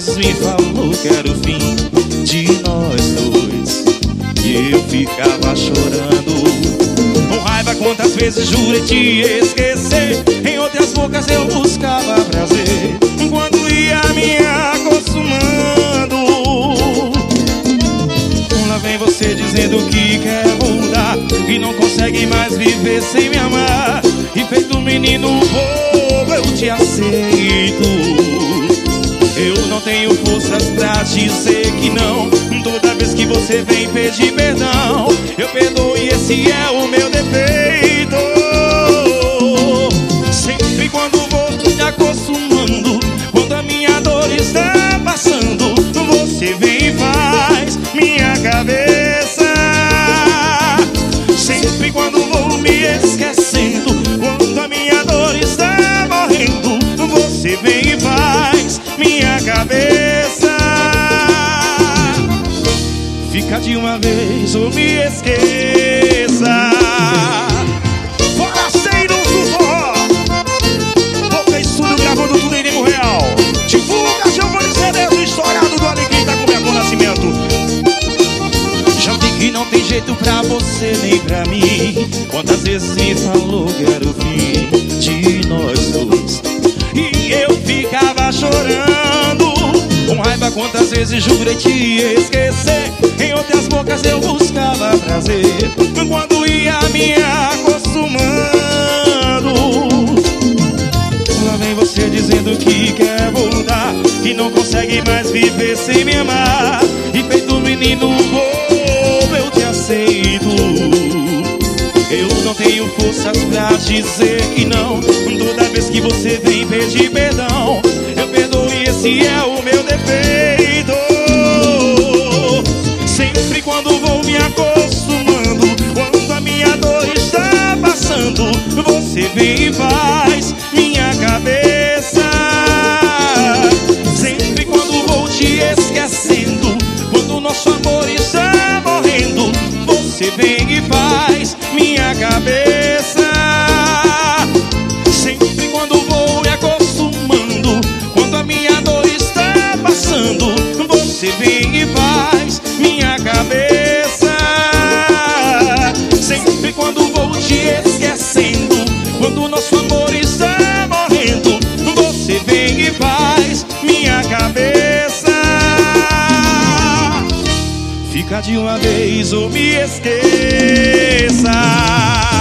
vezes me falou que era o fim de nós dois, e eu ficava chorando. Com raiva, quantas vezes jurei te esquecer. Em outras bocas eu buscava prazer, quando ia me acostumando. Lá vem você dizendo que quer mudar, que não consegue mais viver sem me amar. E feito menino bobo eu te aceito. Eu não tenho forças pra dizer que não. Toda vez que você vem pedir perdão, eu perdoo e esse é o meu defeito. Sempre quando vou me acostumando, quando a minha dor está passando, você vem e faz minha cabeça. Sempre quando vou me esquecendo, quando a minha dor está morrendo, você vem e faz minha cabeça. Fica de uma vez ou me esqueça. Forasteiros do Forró, Boca Estúdio gravando tudo em tempo real. Divulga Giovanni Cerezo, estourado do Alecrim, tá com Beco Nascimento. Já vi que não tem jeito pra você nem pra mim. Quantas vezes me falou que era o fim de nós dois, e eu ficava chorando. Com raiva, quantas vezes jurei te esquecer. Em outras bocas eu buscava prazer, quando ia me acostumando. Lá vem você dizendo que quer voltar, que não consegue mais viver sem me amar. E feito menino bobo eu te aceito. Eu não tenho forças pra dizer que não. Toda vez que você vem pedir perdão, eu perdoo e esse é o meu defeito. Sempre quando vou me acostumando, quando a minha dor está passando, você vem e faz minha cabeça. Sempre quando vou te esquecendo, quando o nosso amor está morrendo, você vem e faz minha cabeça. Sempre quando vou me acostumando, quando a minha dor está passando, você vem e faz minha cabeça. Sempre quando vou te esquecendo, quando o nosso amor está morrendo, você vem e faz minha cabeça. Fica de uma vez ou me esqueça.